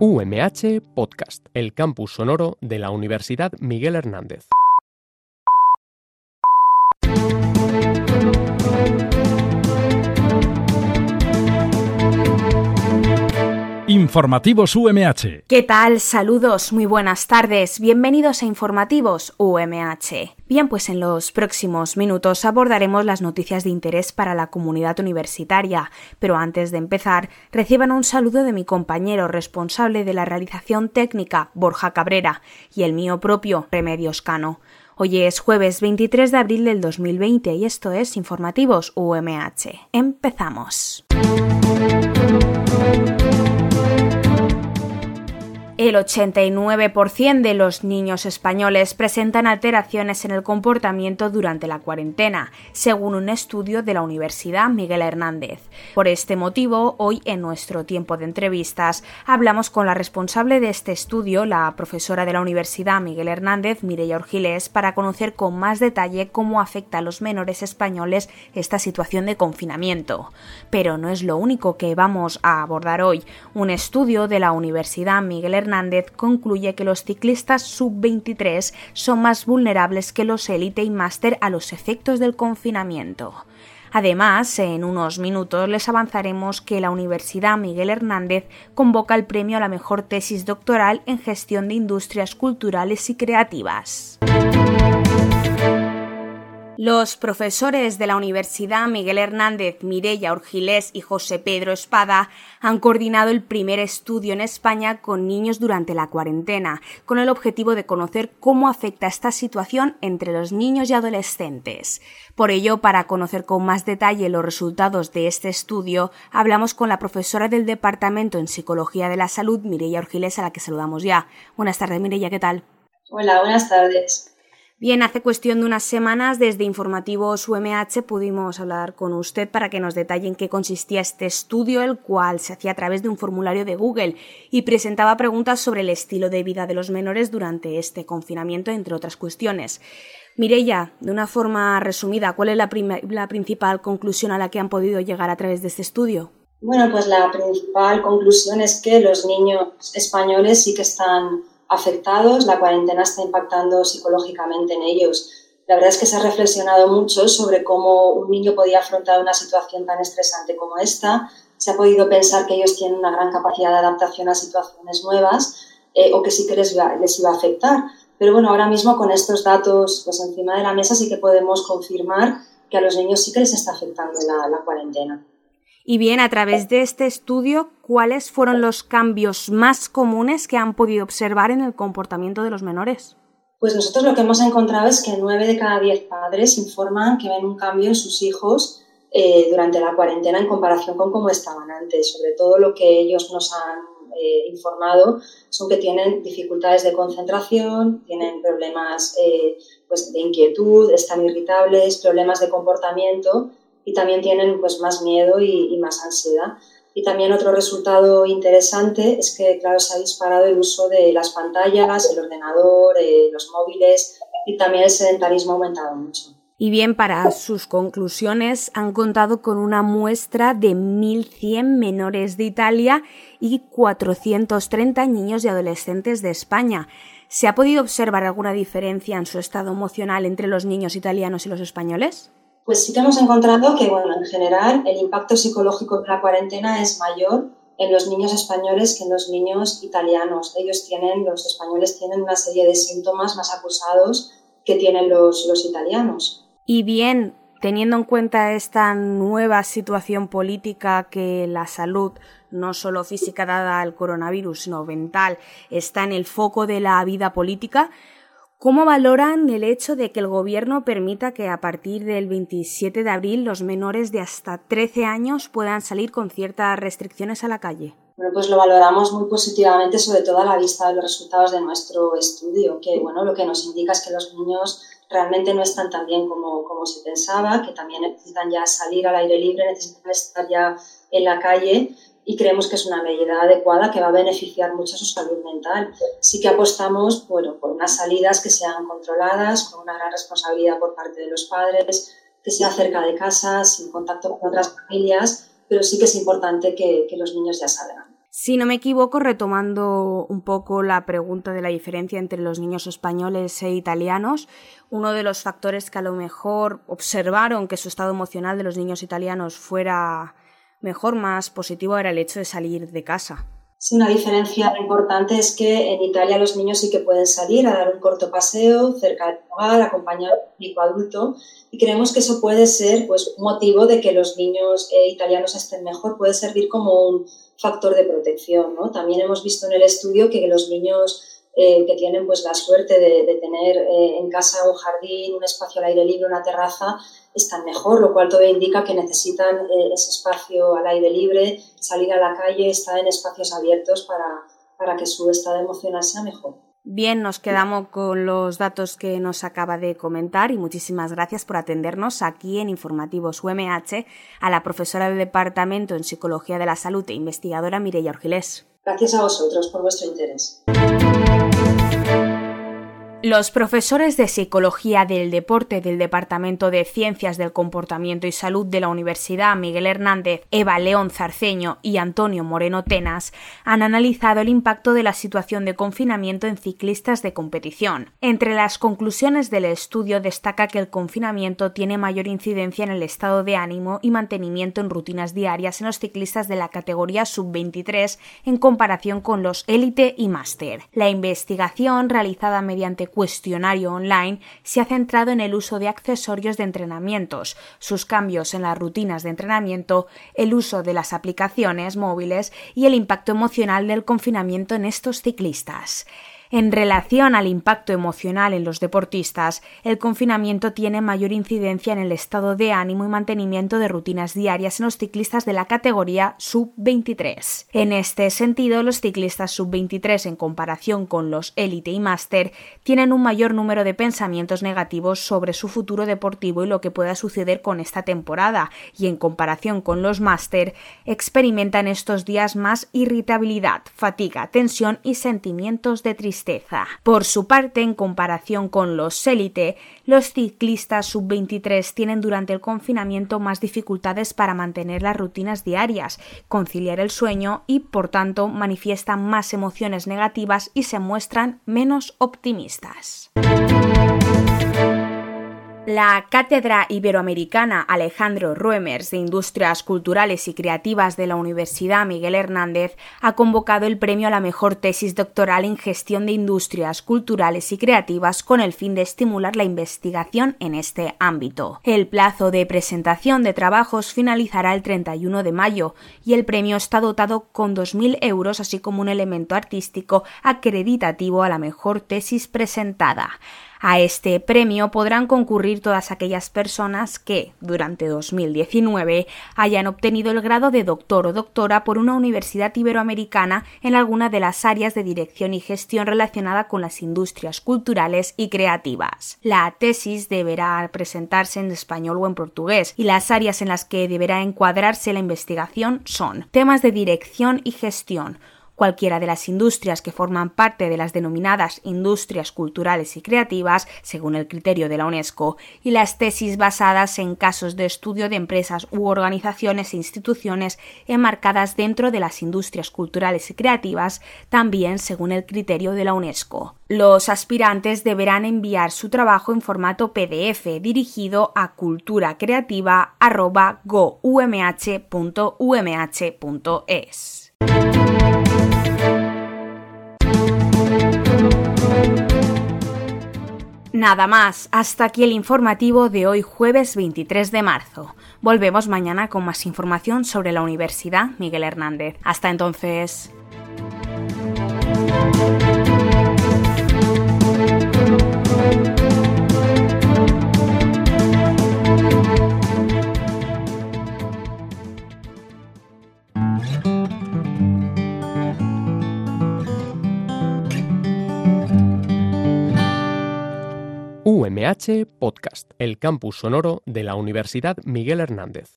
UMH Podcast, el campus sonoro de la Universidad Miguel Hernández. Informativos UMH. ¿Qué tal? Saludos, muy buenas tardes. Bienvenidos a Informativos UMH. Bien, pues en los próximos minutos abordaremos las noticias de interés para la comunidad universitaria, pero antes de empezar, reciban un saludo de mi compañero responsable de la realización técnica, Borja Cabrera, y el mío propio, Remedios Cano. Hoy es jueves 23 de abril del 2020 y esto es Informativos UMH. Empezamos. El 89% de los niños españoles presentan alteraciones en el comportamiento durante la cuarentena, según un estudio de la Universidad Miguel Hernández. Por este motivo, hoy en nuestro tiempo de entrevistas, hablamos con la responsable de este estudio, la profesora de la Universidad Miguel Hernández, Mireia Orgilés, para conocer con más detalle cómo afecta a los menores españoles esta situación de confinamiento. Pero no es lo único que vamos a abordar hoy. Un estudio de la Universidad Miguel Hernández concluye que los ciclistas sub-23 son más vulnerables que los élite y máster a los efectos del confinamiento. Además, en unos minutos les avanzaremos que la Universidad Miguel Hernández convoca el premio a la mejor tesis doctoral en gestión de industrias culturales y creativas. Los profesores de la Universidad Miguel Hernández, Mireia Orgilés y José Pedro Espada han coordinado el primer estudio en España con niños durante la cuarentena, con el objetivo de conocer cómo afecta esta situación entre los niños y adolescentes. Por ello, para conocer con más detalle los resultados de este estudio, hablamos con la profesora del Departamento en Psicología de la Salud, Mireia Orgilés, a la que saludamos ya. Buenas tardes, Mireia, ¿qué tal? Hola, buenas tardes. Bien, hace cuestión de unas semanas desde Informativos UMH pudimos hablar con usted para que nos detalle en qué consistía este estudio, el cual se hacía a través de un formulario de Google y presentaba preguntas sobre el estilo de vida de los menores durante este confinamiento, entre otras cuestiones. Mireia, de una forma resumida, ¿cuál es la principal conclusión a la que han podido llegar a través de este estudio? Bueno, pues la principal conclusión es que los niños españoles sí que están afectados, la cuarentena está impactando psicológicamente en ellos. La verdad es que se ha reflexionado mucho sobre cómo un niño podía afrontar una situación tan estresante como esta. Se ha podido pensar que ellos tienen una gran capacidad de adaptación a situaciones nuevas o que sí que les iba a afectar. Pero bueno, ahora mismo con estos datos pues encima de la mesa sí que podemos confirmar que a los niños sí que les está afectando la cuarentena. Y bien, a través de este estudio, ¿cuáles fueron los cambios más comunes que han podido observar en el comportamiento de los menores? Pues nosotros lo que hemos encontrado es que 9 de cada 10 padres informan que ven un cambio en sus hijos durante la cuarentena en comparación con cómo estaban antes. Sobre todo lo que ellos nos han informado son que tienen dificultades de concentración, tienen problemas pues de inquietud, están irritables, problemas de comportamiento y también tienen pues más miedo y más ansiedad. Y también otro resultado interesante es que, claro, se ha disparado el uso de las pantallas, el ordenador, los móviles y también el sedentarismo ha aumentado mucho. Y bien, para sus conclusiones han contado con una muestra de 1.100 menores de Italia y 430 niños y adolescentes de España. ¿Se ha podido observar alguna diferencia en su estado emocional entre los niños italianos y los españoles? Pues sí que hemos encontrado que, bueno, en general el impacto psicológico de la cuarentena es mayor en los niños españoles que en los niños italianos. Los españoles tienen una serie de síntomas más acusados que tienen los italianos. Y bien, teniendo en cuenta esta nueva situación política que la salud, no solo física dada al coronavirus, sino mental, está en el foco de la vida política, ¿cómo valoran el hecho de que el Gobierno permita que a partir del 27 de abril los menores de hasta 13 años puedan salir con ciertas restricciones a la calle? Bueno, pues lo valoramos muy positivamente, sobre todo a la vista de los resultados de nuestro estudio, que bueno, lo que nos indica es que los niños realmente no están tan bien como se pensaba, que también necesitan ya salir al aire libre, necesitan estar ya en la calle. Y creemos que es una medida adecuada que va a beneficiar mucho a su salud mental. Sí que apostamos por unas salidas que sean controladas, con una gran responsabilidad por parte de los padres, que sea cerca de casa, sin contacto con otras familias, pero sí que es importante que los niños ya salgan. Si no me equivoco, retomando un poco la pregunta de la diferencia entre los niños españoles e italianos, uno de los factores que a lo mejor observaron que su estado emocional de los niños italianos fuera mejor, más positivo, era el hecho de salir de casa. Sí, una diferencia importante es que en Italia los niños sí que pueden salir a dar un corto paseo cerca del hogar, acompañado de un público adulto, y creemos que eso puede ser pues, un motivo de que los niños italianos estén mejor, puede servir como un factor de protección, ¿no? También hemos visto en el estudio que los niños que tienen pues, la suerte de tener en casa un jardín, un espacio al aire libre, una terraza, están mejor, lo cual todo indica que necesitan ese espacio al aire libre, salir a la calle, estar en espacios abiertos para que su estado emocional sea mejor. Bien, nos quedamos con los datos que nos acaba de comentar y muchísimas gracias por atendernos aquí en Informativos UMH a la profesora de Departamento en Psicología de la Salud e investigadora Mireia Orgilés. Gracias a vosotros por vuestro interés. Los profesores de Psicología del Deporte del Departamento de Ciencias del Comportamiento y Salud de la Universidad Miguel Hernández, Eva León Zarceño y Antonio Moreno Tenas han analizado el impacto de la situación de confinamiento en ciclistas de competición. Entre las conclusiones del estudio destaca que el confinamiento tiene mayor incidencia en el estado de ánimo y mantenimiento en rutinas diarias en los ciclistas de la categoría sub-23 en comparación con los élite y máster. La investigación, realizada mediante cuestionario online, se ha centrado en el uso de accesorios de entrenamientos, sus cambios en las rutinas de entrenamiento, el uso de las aplicaciones móviles y el impacto emocional del confinamiento en estos ciclistas. En relación al impacto emocional en los deportistas, el confinamiento tiene mayor incidencia en el estado de ánimo y mantenimiento de rutinas diarias en los ciclistas de la categoría sub-23. En este sentido, los ciclistas sub-23 en comparación con los élite y máster tienen un mayor número de pensamientos negativos sobre su futuro deportivo y lo que pueda suceder con esta temporada, y en comparación con los máster experimentan estos días más irritabilidad, fatiga, tensión y sentimientos de tristeza. Por su parte, en comparación con los élite, los ciclistas sub-23 tienen durante el confinamiento más dificultades para mantener las rutinas diarias, conciliar el sueño y, por tanto, manifiestan más emociones negativas y se muestran menos optimistas. La Cátedra Iberoamericana Alejandro Roemers de Industrias Culturales y Creativas de la Universidad Miguel Hernández ha convocado el premio a la mejor tesis doctoral en gestión de industrias culturales y creativas con el fin de estimular la investigación en este ámbito. El plazo de presentación de trabajos finalizará el 31 de mayo y el premio está dotado con 2.000 euros, así como un elemento artístico acreditativo a la mejor tesis presentada. A este premio podrán concurrir todas aquellas personas que, durante 2019, hayan obtenido el grado de doctor o doctora por una universidad iberoamericana en alguna de las áreas de dirección y gestión relacionada con las industrias culturales y creativas. La tesis deberá presentarse en español o en portugués, y las áreas en las que deberá encuadrarse la investigación son temas de dirección y gestión, cualquiera de las industrias que forman parte de las denominadas industrias culturales y creativas, según el criterio de la UNESCO, y las tesis basadas en casos de estudio de empresas u organizaciones e instituciones enmarcadas dentro de las industrias culturales y creativas, también según el criterio de la UNESCO. Los aspirantes deberán enviar su trabajo en formato PDF dirigido a culturacreativa@goumh.umh.es. Nada más, hasta aquí el informativo de hoy jueves 23 de marzo. Volvemos mañana con más información sobre la Universidad Miguel Hernández. Hasta entonces. UMH Podcast, el campus sonoro de la Universidad Miguel Hernández.